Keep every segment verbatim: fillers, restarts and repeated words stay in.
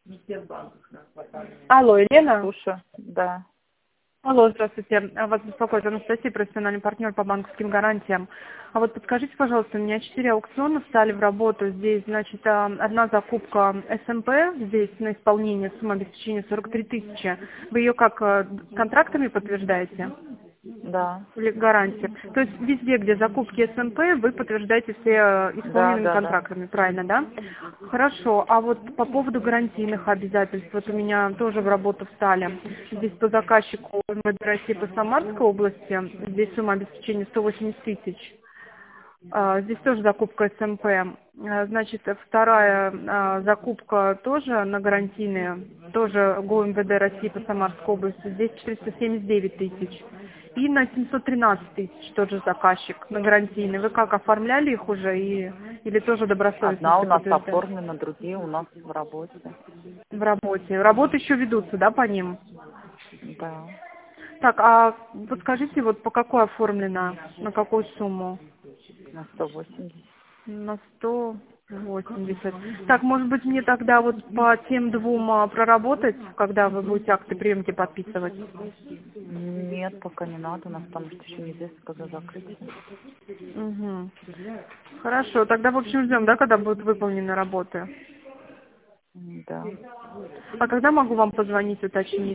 Алло, Елена? Слушаю, да. Алло, здравствуйте. А Вас беспокоит Анастасия, профессиональный партнер по банковским гарантиям. А вот подскажите, пожалуйста, у меня четыре аукциона встали в работу. Здесь, значит, а, одна закупка эс эм пэ, здесь на исполнение сумма обеспечения сорок три тысячи. Вы ее как а, контрактами подтверждаете? Да, Или гарантия? То есть везде, где закупки эс эм пэ, вы подтверждаете все э, да, исполненными да, да. контрактами, правильно, да? Хорошо. А вот по поводу гарантийных обязательств, вот у меня тоже в работу встали. Здесь по заказчику эм вэ дэ России по Самарской области, здесь сумма обеспечения сто восемьдесят тысяч. А, Здесь тоже закупка эс эм пэ. А, Значит, вторая а, закупка тоже на гарантийные, тоже ГО эм вэ дэ России по Самарской области. Здесь четыреста семьдесят девять тысяч. И на семьсот тринадцать тысяч тоже заказчик на гарантийный. Вы как, оформляли их уже и, или тоже добросовестно Одна у все нас подтверждаете? оформлена, другие у нас в работе. В работе. Работы еще ведутся, да, по ним? Да. Так, а подскажите, вот по какой оформлена, на какую сумму? На сто восемьдесят. На сто восемьдесят. Так, может быть, мне тогда вот по тем двум а, проработать, когда вы будете акты приемки подписывать? Нет, пока не надо, у нас потому что еще неизвестно, когда закрытие. Угу. Хорошо, тогда, в общем, ждем, да, когда будут выполнены работы? М, Да. А когда могу вам позвонить, уточнить?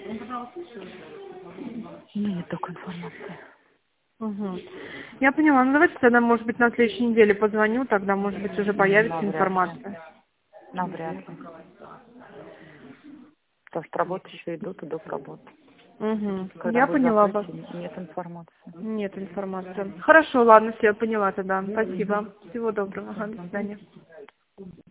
Ну, не только информация. Угу. Я поняла. Ну, давайте тогда, может быть, на следующей неделе позвоню, тогда, может быть, уже М, появится Навряд ли. информация. Навряд ли. Потому что работы еще идут, идут работы. Угу. Когда Я будет поняла вас. закрытие, нет информации. Нет информации. Хорошо, ладно, все, я поняла тогда. Спасибо. Всего доброго. Ага, до свидания.